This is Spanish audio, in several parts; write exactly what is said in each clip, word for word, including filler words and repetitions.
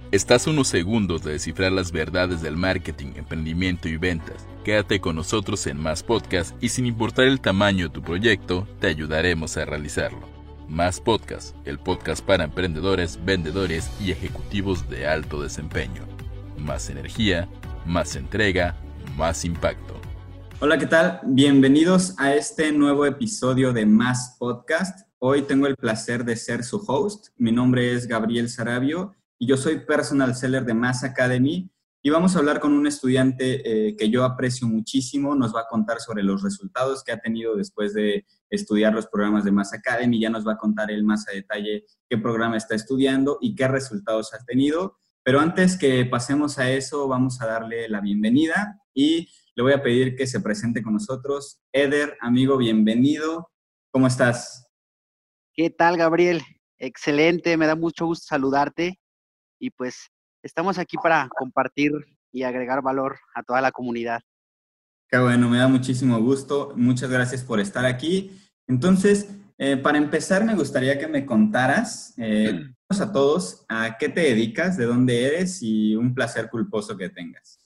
Estás a unos segundos de descifrar las verdades del marketing, emprendimiento y ventas. Quédate con nosotros en Más Podcast y sin importar el tamaño de tu proyecto, te ayudaremos a realizarlo. Más Podcast, el podcast para emprendedores, vendedores y ejecutivos de alto desempeño. Más energía, más entrega, más impacto. Hola, ¿qué tal? Bienvenidos a este nuevo episodio de Más Podcast. Hoy tengo el placer de ser su host. Mi nombre es Gabriel Sarabio y yo soy Personal Seller de Más Academy. Y vamos a hablar con un estudiante eh, que yo aprecio muchísimo. Nos va a contar sobre los resultados que ha tenido después de estudiar los programas de Más Academy. Ya nos va a contar él más a detalle qué programa está estudiando y qué resultados ha tenido. Pero antes que pasemos a eso, vamos a darle la bienvenida y le voy a pedir que se presente con nosotros. Eder, amigo, bienvenido. ¿Cómo estás? ¿Qué tal, Gabriel? Excelente, me da mucho gusto saludarte y pues estamos aquí para compartir y agregar valor a toda la comunidad. Qué bueno, me da muchísimo gusto. Muchas gracias por estar aquí. Entonces, eh, para empezar, me gustaría que me contaras eh, a todos a qué te dedicas, de dónde eres y un placer culposo que tengas.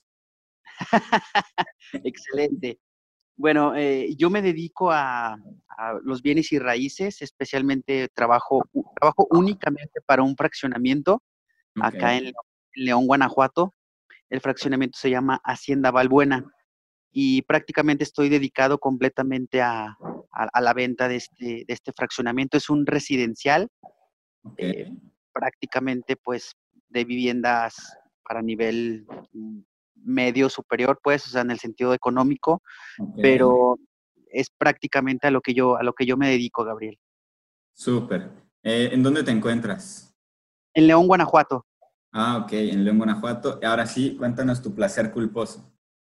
Excelente. Bueno, eh, yo me dedico a, a los bienes y raíces, especialmente trabajo, trabajo únicamente para un fraccionamiento Okay. acá en León, Guanajuato. El fraccionamiento se llama Hacienda Balbuena y prácticamente estoy dedicado completamente a, a, a la venta de este, de este fraccionamiento. Es un residencial, Okay. eh, prácticamente pues de viviendas para nivel medio superior, pues, o sea, en el sentido económico, Okay. pero es prácticamente a lo que yo, a lo que yo me dedico, Gabriel. Súper. Eh, ¿en dónde te encuentras? En León, Guanajuato. Ah, ok, en León, Guanajuato. Ahora sí, cuéntanos tu placer culposo.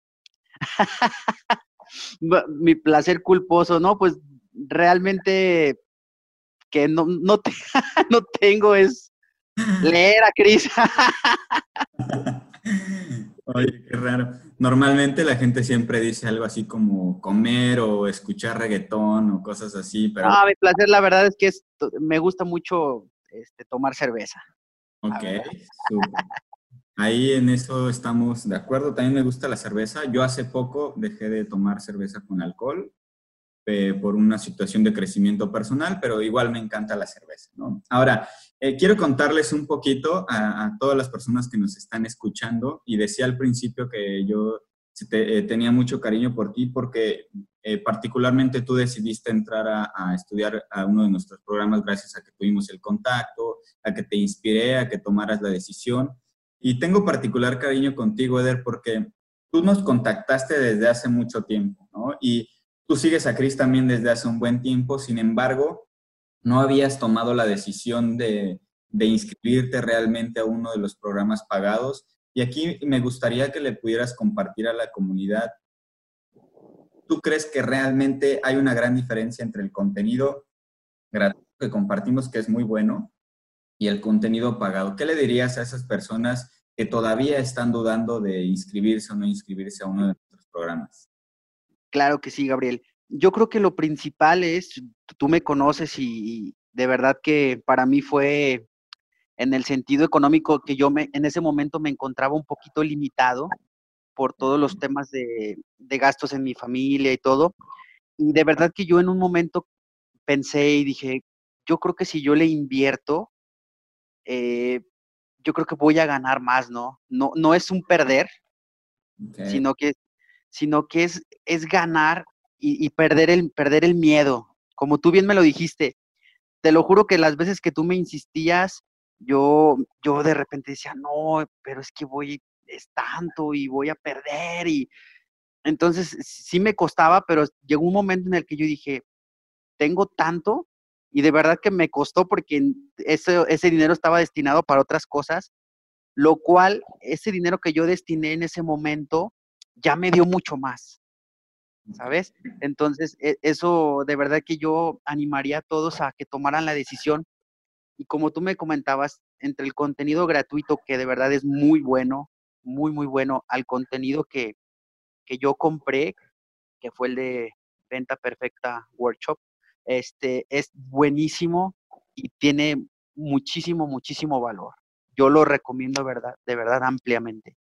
Mi placer culposo, ¿no? Pues realmente que no, no, te, no tengo es leer a Cris. Oye, qué raro. Normalmente la gente siempre dice algo así como comer o escuchar reggaetón o cosas así, pero... No, mi placer la verdad es que es, me gusta mucho este, tomar cerveza. Ok, súper. Ahí en eso estamos de acuerdo. También me gusta la cerveza. Yo hace poco dejé de tomar cerveza con alcohol eh, por una situación de crecimiento personal, pero igual me encanta la cerveza, ¿no? Ahora, eh, quiero contarles un poquito a, a todas las personas que nos están escuchando y decía al principio que yo te, eh, tenía mucho cariño por ti porque eh, particularmente tú decidiste entrar a, a estudiar a uno de nuestros programas gracias a que tuvimos el contacto, a que te inspiré, a que tomaras la decisión. Y tengo particular cariño contigo, Eder, porque tú nos contactaste desde hace mucho tiempo, ¿no? Y tú sigues a Cris también desde hace un buen tiempo, sin embargo, no habías tomado la decisión de, de inscribirte realmente a uno de los programas pagados. Y aquí me gustaría que le pudieras compartir a la comunidad. ¿Tú crees que realmente hay una gran diferencia entre el contenido gratuito que compartimos, que es muy bueno, y el contenido pagado? ¿Qué le dirías a esas personas que todavía están dudando de inscribirse o no inscribirse a uno de nuestros programas? Claro que sí, Gabriel. Yo creo que lo principal es, tú me conoces y de verdad que para mí fue en el sentido económico que yo me, en ese momento me encontraba un poquito limitado por todos los temas de, de gastos en mi familia y todo. Y de verdad que yo en un momento pensé y dije, yo creo que si yo le invierto, eh, yo creo que voy a ganar más, ¿no? No, no es un perder, Okay. sino que, sino que es, es ganar y, y perder, el, perder el miedo. Como tú bien me lo dijiste, te lo juro que las veces que tú me insistías, yo, yo de repente decía, no, pero es que voy, es tanto y voy a perder. Y entonces sí me costaba, pero llegó un momento en el que yo dije, tengo tanto y de verdad que me costó porque ese, ese dinero estaba destinado para otras cosas, lo cual ese dinero que yo destiné en ese momento ya me dio mucho más, ¿sabes? Entonces, eso de verdad que yo animaría a todos a que tomaran la decisión. Y como tú me comentabas, entre el contenido gratuito, que de verdad es muy bueno, muy, muy bueno, al contenido que, que yo compré, que fue el de Venta Perfecta Workshop, este, es buenísimo y tiene muchísimo, muchísimo valor. yo lo recomiendo verdad, de verdad ampliamente.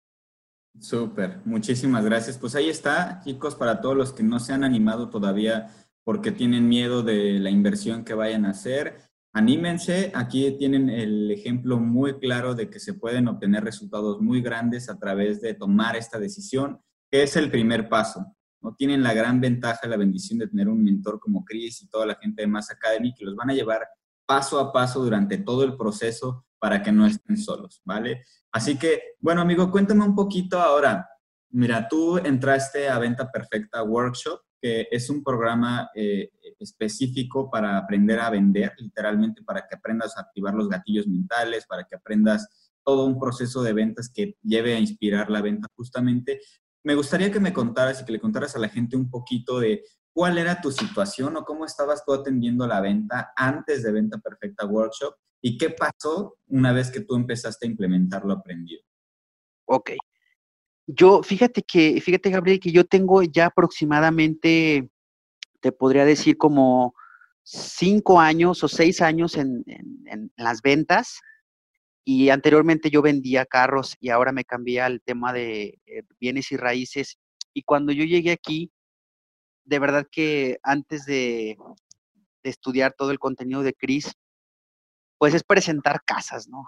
Súper, muchísimas gracias. Pues ahí está, chicos, para todos los que no se han animado todavía porque tienen miedo de la inversión que vayan a hacer, anímense. Aquí tienen el ejemplo muy claro de que se pueden obtener resultados muy grandes a través de tomar esta decisión, que es el primer paso, ¿no? Tienen la gran ventaja, la bendición de tener un mentor como Chris y toda la gente de Mass Academy que los van a llevar paso a paso durante todo el proceso para que no estén solos, ¿vale? Así que, bueno, amigo, cuéntame un poquito ahora. Mira, tú entraste a Venta Perfecta Workshop, que es un programa eh, específico para aprender a vender, literalmente para que aprendas a activar los gatillos mentales, para que aprendas todo un proceso de ventas que lleve a inspirar la venta justamente. Me gustaría que me contaras y que le contaras a la gente un poquito de cuál era tu situación o cómo estabas tú atendiendo la venta antes de Venta Perfecta Workshop. ¿Y qué pasó una vez que tú empezaste a implementar lo aprendido? Ok. Yo, fíjate que, fíjate, Gabriel, que yo tengo ya aproximadamente, te podría decir como cinco años o seis años en, en, en las ventas. Y anteriormente yo vendía carros y ahora me cambié al tema de eh, bienes y raíces. Y cuando yo llegué aquí, de verdad que antes de, de estudiar todo el contenido de Chris, pues es presentar casas, ¿no?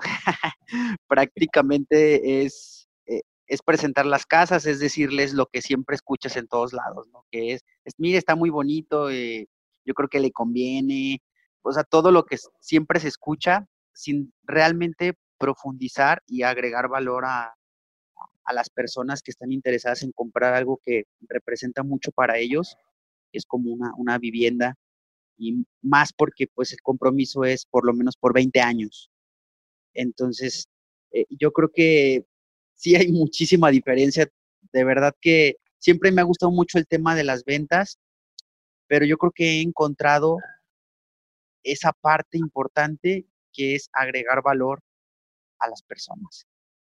Prácticamente es, eh, es presentar las casas, es decirles lo que siempre escuchas en todos lados, ¿no? Que es, es mire, está muy bonito, eh, yo creo que le conviene, o sea, todo lo que s- siempre se escucha sin realmente profundizar y agregar valor a, a las personas que están interesadas en comprar algo que representa mucho para ellos, que es como una, una vivienda, y más porque pues el compromiso es por lo menos por veinte años. Entonces, eh, yo creo que sí hay muchísima diferencia. De verdad que siempre me ha gustado mucho el tema de las ventas, pero yo creo que he encontrado esa parte importante que es agregar valor a las personas.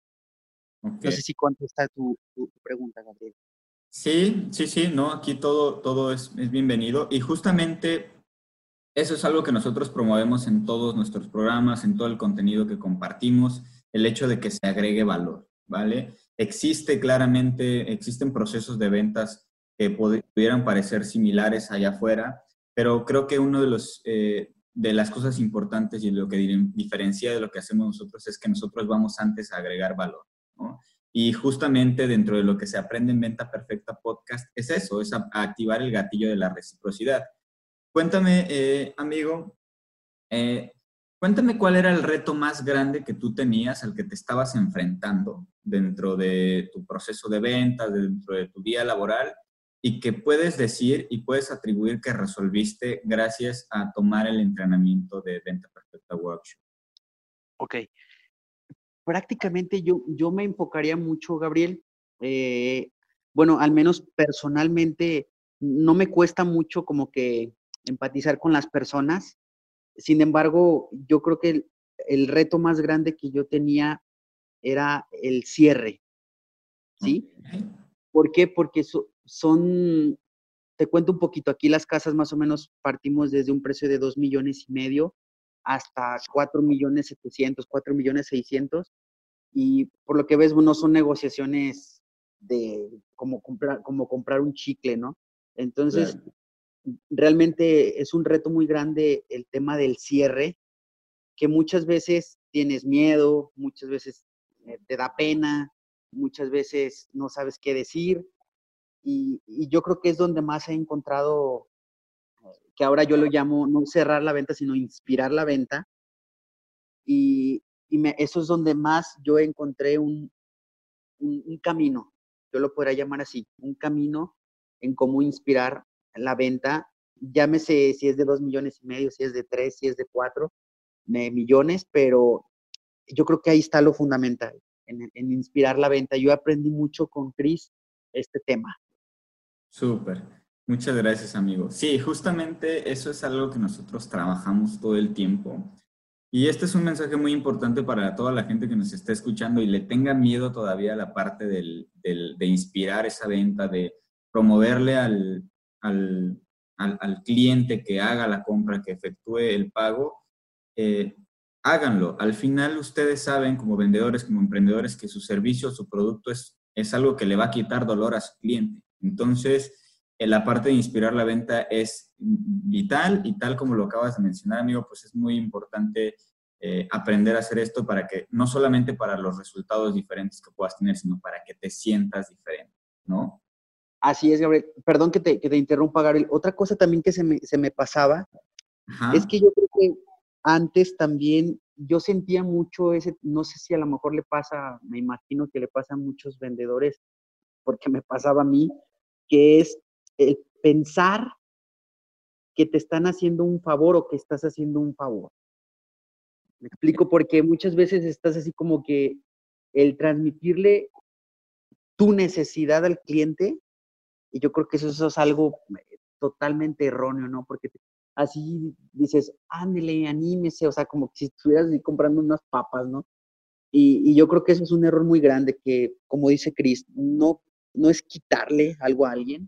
Ok. No sé si contesta tu, tu, tu pregunta, Gabriel. Sí, sí, sí, no, aquí todo, todo es, es bienvenido y justamente eso es algo que nosotros promovemos en todos nuestros programas, en todo el contenido que compartimos, el hecho de que se agregue valor, ¿vale? Existe claramente, existen procesos de ventas que pudieran parecer similares allá afuera, pero creo que uno de los, eh, de las cosas importantes y lo que diferencia de lo que hacemos nosotros es que nosotros vamos antes a agregar valor, ¿no? Y justamente dentro de lo que se aprende en Venta Perfecta Podcast es eso, es a, a activar el gatillo de la reciprocidad. Cuéntame, eh, amigo, eh, cuéntame cuál era el reto más grande que tú tenías, al que te estabas enfrentando dentro de tu proceso de ventas, dentro de tu día laboral, y que puedes decir y puedes atribuir que resolviste gracias a tomar el entrenamiento de Venta Perfecta Workshop. Ok. Prácticamente yo, yo me enfocaría mucho, Gabriel. eh, bueno, al menos personalmente, no me cuesta mucho como que empatizar con las personas. Sin embargo, yo creo que el, el reto más grande que yo tenía era el cierre, ¿sí? Okay. ¿Por qué? Porque so- son, te cuento un poquito, aquí las casas más o menos partimos desde un precio de dos millones y medio hasta cuatro millones setecientos, cuatro millones seiscientos, y por lo que ves, no son negociaciones de como comprar, como comprar un chicle, ¿no? Entonces, Claro. realmente es un reto muy grande el tema del cierre, que muchas veces tienes miedo, muchas veces eh, te da pena, muchas veces no sabes qué decir, y, y yo creo que es donde más he encontrado, que ahora yo lo llamo no cerrar la venta, sino inspirar la venta, y, y me, eso es donde más yo encontré un, un, un camino, yo lo podría llamar así, un camino en cómo inspirar la venta, llámese si es de dos millones y medio, si es de tres, si es de cuatro de millones, pero yo creo que ahí está lo fundamental, en, en inspirar la venta. Yo aprendí mucho con Chris este tema. Súper. Muchas gracias, amigo. Sí, justamente eso es algo que nosotros trabajamos todo el tiempo. Y este es un mensaje muy importante para toda la gente que nos está escuchando y le tenga miedo todavía a la parte del, del- de inspirar esa venta, de promoverle al, al, al- al cliente que haga la compra, que efectúe el pago. Eh, háganlo. Al final ustedes saben, como vendedores, como emprendedores, que su servicio, su producto es, es algo que le va a quitar dolor a su cliente. Entonces, eh, la parte de inspirar la venta es vital y tal como lo acabas de mencionar, amigo, pues es muy importante eh, aprender a hacer esto para que, no solamente para los resultados diferentes que puedas tener, sino para que te sientas diferente, ¿no? Así es, Gabriel. Perdón que te, que te interrumpa, Gabriel. Otra cosa también que se me, se me pasaba es Ajá. que yo creo que antes también yo sentía mucho ese, no sé si a lo mejor le pasa, me imagino que le pasa a muchos vendedores, porque me pasaba a mí, que es el pensar que te están haciendo un favor o que estás haciendo un favor. Me explico porque muchas veces estás así como que el transmitirle tu necesidad al cliente, y yo creo que eso, eso es algo eh, totalmente erróneo, ¿no? Porque te, así dices, ándele, anímese, o sea, como que si estuvieras así comprando unas papas, ¿no? Y, y yo creo que eso es un error muy grande que, como dice Chris, no, no es quitarle algo a alguien,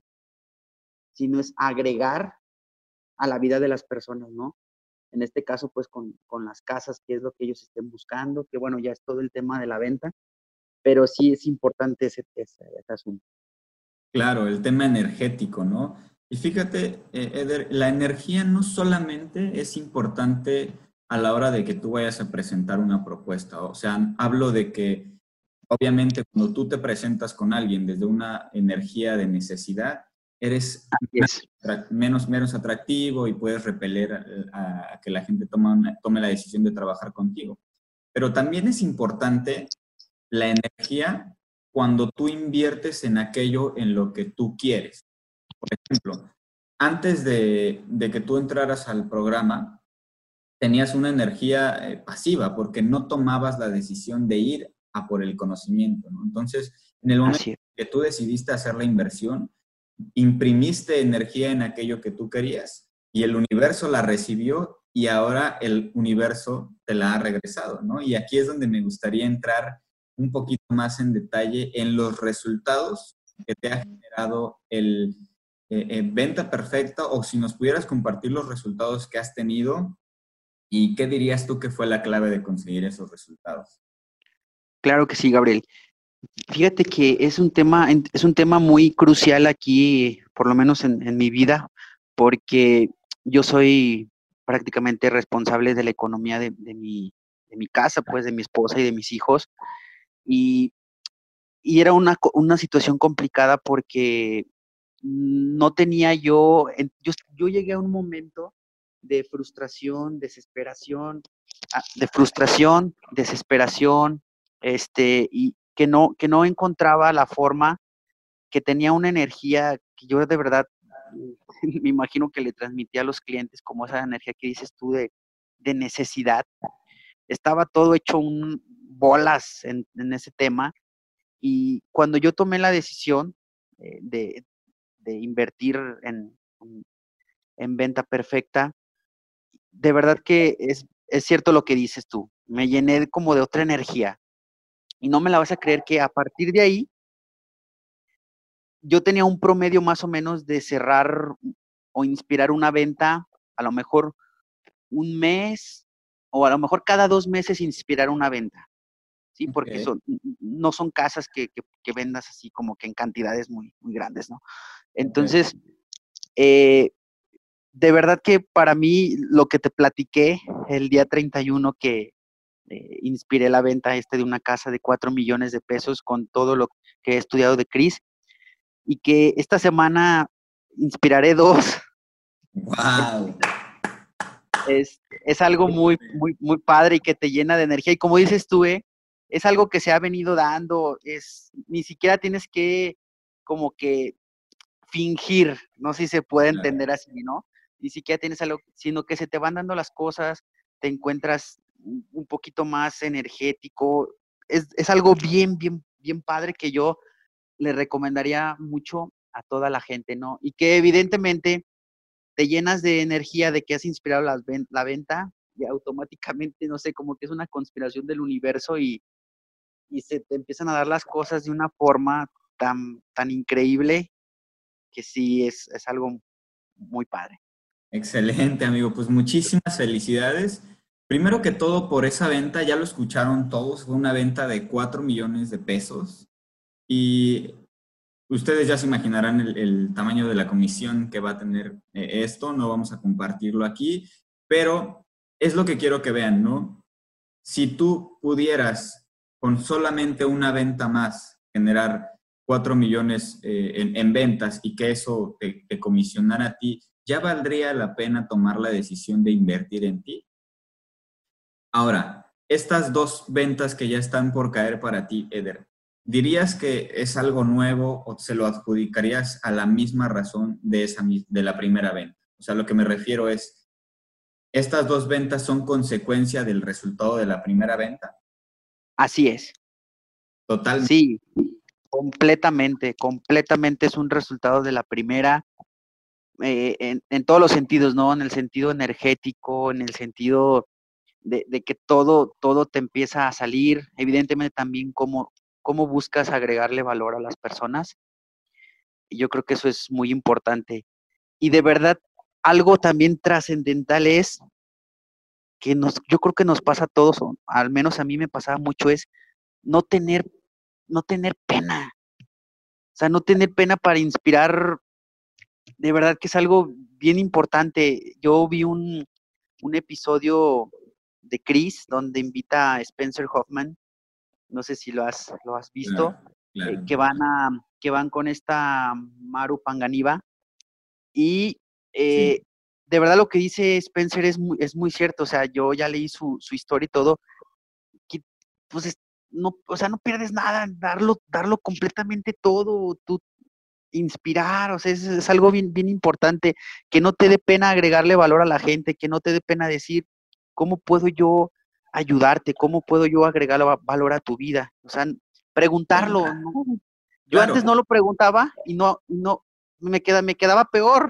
sino es agregar a la vida de las personas, ¿no? En este caso, pues con, con las casas, que es lo que ellos estén buscando, que bueno, ya es todo el tema de la venta, pero sí es importante ese, ese, ese asunto. Claro, el tema energético, ¿no? Y fíjate, eh, Eder, la energía no solamente es importante a la hora de que tú vayas a presentar una propuesta. O sea, hablo de que obviamente cuando tú te presentas con alguien desde una energía de necesidad, eres Así es. menos, menos atractivo y puedes repeler a, a que la gente tome, una, tome la decisión de trabajar contigo. Pero también es importante la energía cuando tú inviertes en aquello en lo que tú quieres. Por ejemplo, antes de, de que tú entraras al programa, tenías una energía eh, pasiva porque no tomabas la decisión de ir a por el conocimiento, ¿no? Entonces, en el momento Así es. que tú decidiste hacer la inversión, imprimiste energía en aquello que tú querías y el universo la recibió y ahora el universo te la ha regresado, ¿no? Y aquí es donde me gustaría entrar un poquito más en detalle en los resultados que te ha generado el eh, eh, venta perfecta o si nos pudieras compartir los resultados que has tenido y qué dirías tú que fue la clave de conseguir esos resultados. Claro que sí, Gabriel. Fíjate que es un tema, es un tema muy crucial aquí, por lo menos en, en mi vida, porque yo soy prácticamente responsable de la economía de, de mi, de mi casa, pues de mi esposa y de mis hijos. Y, y era una, co- una situación complicada porque no tenía yo, en- yo, yo llegué a un momento de frustración, desesperación, ah, de frustración, desesperación, este, y que no, que no encontraba la forma, que tenía una energía que yo de verdad me imagino que le transmitía a los clientes como esa energía que dices tú de, de necesidad. Estaba todo hecho un bolas en, en ese tema y cuando yo tomé la decisión eh, de, de invertir en, en, en venta perfecta, de verdad que es, es cierto lo que dices tú. Me llené como de otra energía. Y no me la vas a creer que a partir de ahí, yo tenía un promedio más o menos de cerrar o inspirar una venta, a lo mejor un mes, o a lo mejor cada dos meses inspirar una venta. Sí, porque Okay. son, no son casas que, que, que vendas así como que en cantidades muy, muy grandes, ¿no? Okay. Entonces, eh, de verdad que para mí lo que te platiqué el día treinta y uno que eh, inspiré la venta este de una casa de cuatro millones de pesos con todo lo que he estudiado de Chris y que esta semana inspiraré dos. Wow. Es, es algo muy, muy, muy padre y que te llena de energía. Y como dices tú, eh, es algo que se ha venido dando, es, ni siquiera tienes que como que fingir, no sé si se puede entender así, ¿no? Ni siquiera tienes algo, sino que se te van dando las cosas, te encuentras un poquito más energético. Es, es algo bien, bien, bien padre que yo le recomendaría mucho a toda la gente, ¿no? Y que evidentemente te llenas de energía de que has inspirado las ven- la venta y automáticamente, no sé, como que es una conspiración del universo y, y se te empiezan a dar las cosas de una forma tan, tan increíble que sí es, es algo muy padre. Excelente, amigo. Pues muchísimas felicidades. Primero que todo, por esa venta, ya lo escucharon todos, fue una venta de cuatro millones de pesos y ustedes ya se imaginarán el, el tamaño de la comisión que va a tener eh, esto, no vamos a compartirlo aquí, pero es lo que quiero que vean, ¿no? Si tú pudieras con solamente una venta más generar cuatro millones eh, en, en, ventas y que eso te, te comisionara a ti, ¿ya valdría la pena tomar la decisión de invertir en ti? Ahora, estas dos ventas que ya están por caer para ti, Eder, ¿dirías que es algo nuevo o se lo adjudicarías a la misma razón de, esa, de la primera venta? O sea, lo que me refiero es, ¿estas dos ventas son consecuencia del resultado de la primera venta? Así es. Totalmente. Sí, completamente, completamente es un resultado de la primera, eh, en, en todos los sentidos, ¿no? En el sentido energético, en el sentido de, de que todo, todo te empieza a salir, evidentemente también cómo, cómo buscas agregarle valor a las personas. Y yo creo que eso es muy importante. Y de verdad, algo también trascendental es que nos, yo creo que nos pasa a todos, o al menos a mí me pasaba mucho, es no tener, no tener pena. O sea, no tener pena para inspirar, de verdad que es algo bien importante. Yo vi un, un episodio de Chris donde invita a Spencer Hoffman, no sé si lo has, lo has visto, Claro, claro. eh, que, van a, que van con esta Maru Panganiva y eh, Sí. de verdad lo que dice Spencer es muy, es muy cierto. O sea, yo ya leí su, su historia y todo, que, pues es, no, o sea, no pierdes nada, darlo, darlo completamente todo, tú inspirar, o sea, es, es algo bien, bien importante, que no te dé pena agregarle valor a la gente, que no te dé pena decir, ¿cómo puedo yo ayudarte? ¿Cómo puedo yo agregar valor a tu vida? O sea, preguntarlo, ¿no? Yo antes Claro. no lo preguntaba y no, no, me, queda, me quedaba peor.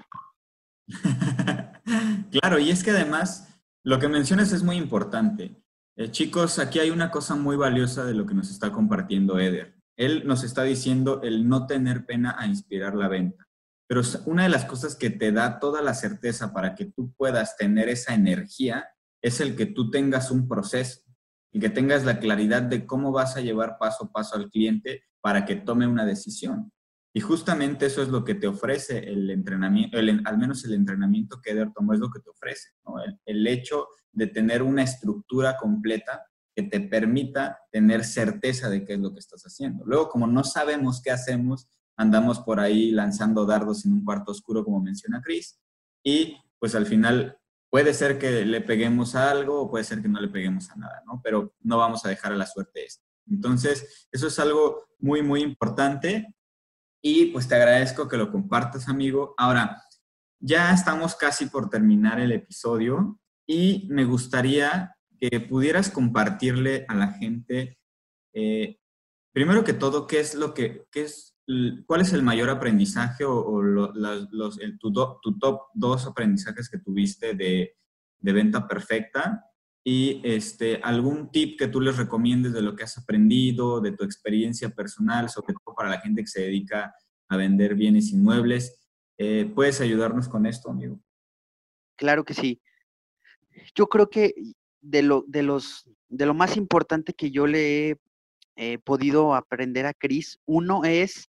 Claro, y es que además lo que mencionas es muy importante. Eh, chicos, aquí hay una cosa muy valiosa de lo que nos está compartiendo Eder. Él nos está diciendo el no tener pena a inspirar la venta. Pero una de las cosas que te da toda la certeza para que tú puedas tener esa energía es el que tú tengas un proceso y que tengas la claridad de cómo vas a llevar paso a paso al cliente para que tome una decisión. Y justamente eso es lo que te ofrece el entrenamiento, el, al menos el entrenamiento que Eder tomó es lo que te ofrece, ¿no? El, el hecho de tener una estructura completa que te permita tener certeza de qué es lo que estás haciendo. Luego, como no sabemos qué hacemos, andamos por ahí lanzando dardos en un cuarto oscuro, como menciona Chris, y pues al final puede ser que le peguemos a algo o puede ser que no le peguemos a nada, ¿no? Pero no vamos a dejar a la suerte esto. Entonces, eso es algo muy, muy importante. Y pues te agradezco que lo compartas, amigo. Ahora, ya estamos casi por terminar el episodio y me gustaría que pudieras compartirle a la gente, eh, primero que todo, qué es lo que, qué es, cuál es el mayor aprendizaje o, o lo, los, los, el, tu, do, tu top dos aprendizajes que tuviste de, de venta perfecta y este, algún tip que tú les recomiendes de lo que has aprendido, de tu experiencia personal, sobre todo para la gente que se dedica a vender bienes inmuebles. Eh, ¿Puedes ayudarnos con esto, amigo? Claro que sí. Yo creo que de lo, de los, de lo más importante que yo le he eh, podido aprender a Chris, uno es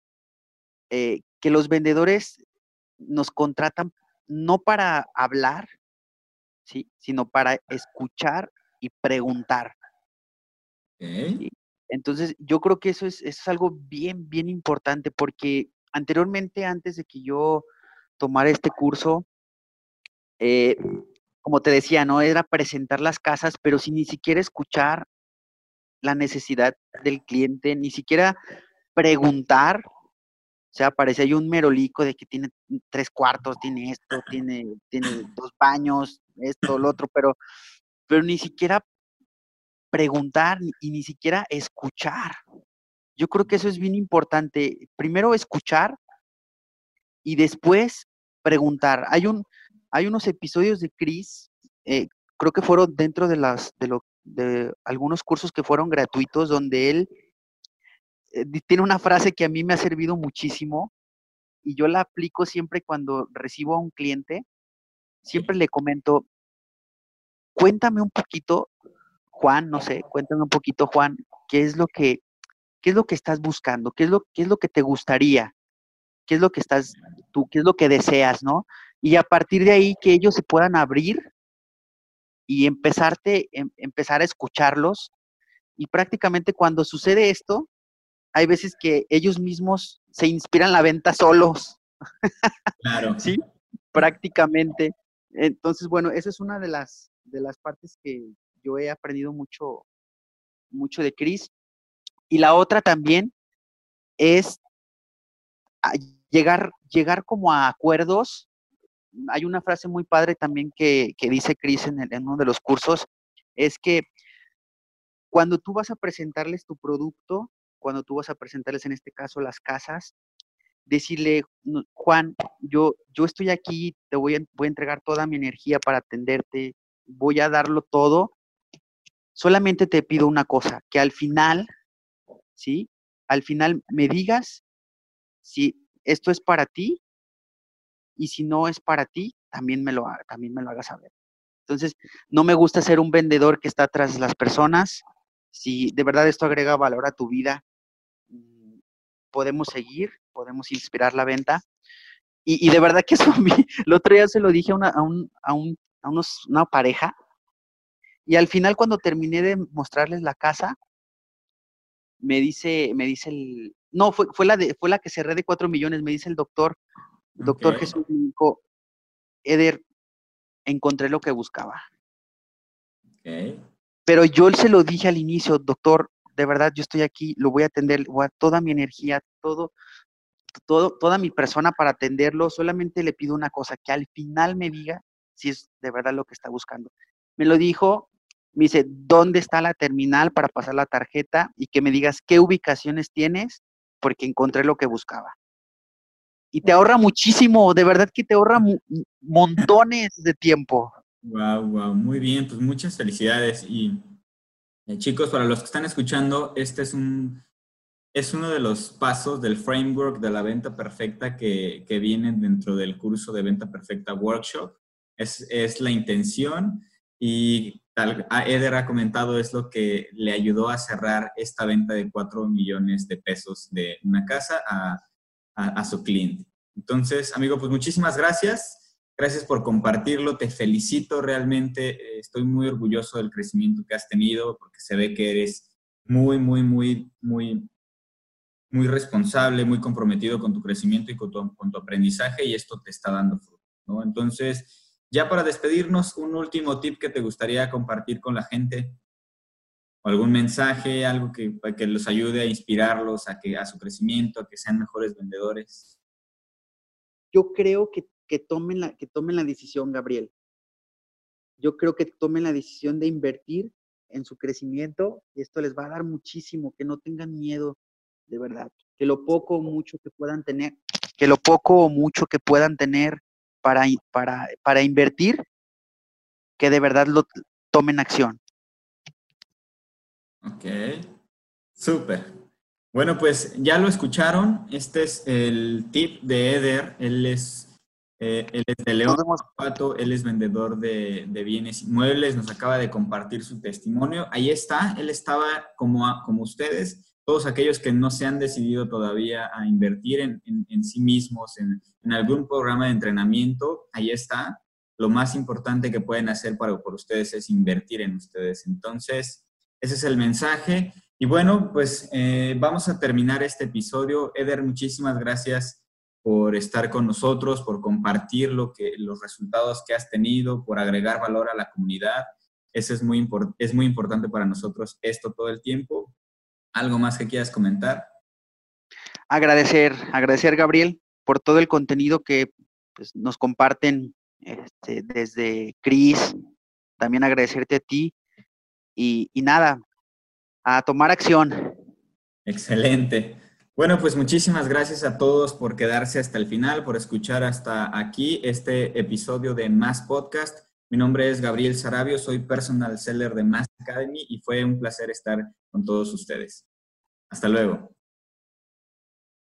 eh, que los vendedores nos contratan no para hablar, ¿sí? Sino para escuchar y preguntar. Okay. ¿Sí? Entonces, yo creo que eso es, eso es algo bien, bien importante porque anteriormente, antes de que yo tomara este curso, eh, como te decía, ¿no? Era presentar las casas, pero sin ni siquiera escuchar la necesidad del cliente, ni siquiera preguntar. O sea, parecía yo un merolico de que tiene tres cuartos, tiene esto, tiene, tiene dos baños, esto, lo otro, pero, pero ni siquiera preguntar y ni siquiera escuchar. Yo creo que eso es bien importante. Primero escuchar y después preguntar. Hay un, hay unos episodios de Chris, eh, creo que fueron dentro de las, de lo, de algunos cursos que fueron gratuitos, donde él eh, tiene una frase que a mí me ha servido muchísimo y yo la aplico siempre cuando recibo a un cliente. Siempre le comento, cuéntame un poquito, Juan, no sé, cuéntame un poquito, Juan, ¿qué es lo que, qué es lo que estás buscando? ¿Qué es lo, qué es lo que te gustaría? ¿Qué es lo que estás, tú, qué es lo que deseas, ¿no? Y a partir de ahí que ellos se puedan abrir y empezarte, em, empezar a escucharlos. Y prácticamente cuando sucede esto, hay veces que ellos mismos se inspiran la venta solos, Claro. ¿sí? Prácticamente. Entonces, bueno, esa es una de las, de las partes que yo he aprendido mucho, mucho de Chris. Y la otra también es llegar, llegar como a acuerdos. Hay una frase muy padre también que, que dice Chris en, el, en uno de los cursos, es que cuando tú vas a presentarles tu producto, cuando tú vas a presentarles en este caso las casas, decirle, Juan, yo, yo estoy aquí, te voy a, voy a entregar toda mi energía para atenderte, voy a darlo todo, solamente te pido una cosa, que al final, ¿sí? Al final me digas si esto es para ti y si no es para ti, también me lo, también me lo hagas saber. Entonces, no me gusta ser un vendedor que está tras las personas. Si de verdad esto agrega valor a tu vida, podemos seguir, podemos inspirar la venta. Y, y de verdad que eso a mí, el otro día se lo dije a una, a un, a un, a unos, una pareja, y al final cuando terminé de mostrarles la casa, me dice, me dice el, no, fue, fue la de, fue la que cerré de cuatro millones, me dice el doctor, el doctor Okay. Jesús, me dijo, Eder, encontré lo que buscaba. Okay. Pero yo se lo dije al inicio, doctor, de verdad yo estoy aquí, lo voy a atender, voy a toda mi energía, todo, todo, toda mi persona para atenderlo, solamente le pido una cosa, que al final me diga si es de verdad lo que está buscando. Me lo dijo, me dice, ¿dónde está la terminal para pasar la tarjeta? Y que me digas qué ubicaciones tienes, porque encontré lo que buscaba. Y te ahorra muchísimo, de verdad que te ahorra mo- montones de tiempo. Wow, wow, muy bien, pues muchas felicidades. Y eh, chicos, para los que están escuchando, este es un es uno de los pasos del framework de la venta perfecta que, que vienen dentro del curso de Venta Perfecta Workshop. Es, es la intención y tal, Eder ha comentado, es lo que le ayudó a cerrar esta venta de cuatro millones de pesos de una casa a, a, a su cliente. Entonces, amigo, pues muchísimas gracias. Gracias por compartirlo. Te felicito realmente. Estoy muy orgulloso del crecimiento que has tenido porque se ve que eres muy, muy, muy, muy muy responsable, muy comprometido con tu crecimiento y con tu, con tu aprendizaje y esto te está dando fruto, ¿no? Entonces, ya para despedirnos, un último tip que te gustaría compartir con la gente, o algún mensaje, algo que, que los ayude a inspirarlos a, que, a su crecimiento, a que sean mejores vendedores. Yo creo que, que, tomen la, que tomen la decisión, Gabriel. Yo creo que tomen la decisión de invertir en su crecimiento y esto les va a dar muchísimo, que no tengan miedo, de verdad, que lo poco o mucho que puedan tener, que lo poco o mucho que puedan tener para, para, para invertir, que de verdad lo tomen acción. Ok, súper. Bueno, pues ya lo escucharon. Este es el tip de Eder. Él es, eh, él es de León, Guanajuato. Él es vendedor de, de bienes inmuebles. Nos acaba de compartir su testimonio. Ahí está. Él estaba como, a, como ustedes, todos aquellos que no se han decidido todavía a invertir en, en, en sí mismos, en, en algún programa de entrenamiento. Ahí está. Lo más importante que pueden hacer para, por ustedes es invertir en ustedes. Entonces, ese es el mensaje. Y bueno, pues eh, vamos a terminar este episodio. Eder, muchísimas gracias por estar con nosotros, por compartir lo que, los resultados que has tenido, por agregar valor a la comunidad. Eso es muy, import- es muy importante para nosotros, esto todo el tiempo. ¿Algo más que quieras comentar? Agradecer, agradecer, Gabriel, por todo el contenido que pues, nos comparten este, desde Chris. También agradecerte a ti. Y, y nada, a tomar acción. Excelente. Bueno, pues muchísimas gracias a todos por quedarse hasta el final, por escuchar hasta aquí este episodio de Más Podcast. Mi nombre es Gabriel Sarabio, soy Personal Seller de Más Academy y fue un placer estar con todos ustedes. Hasta luego.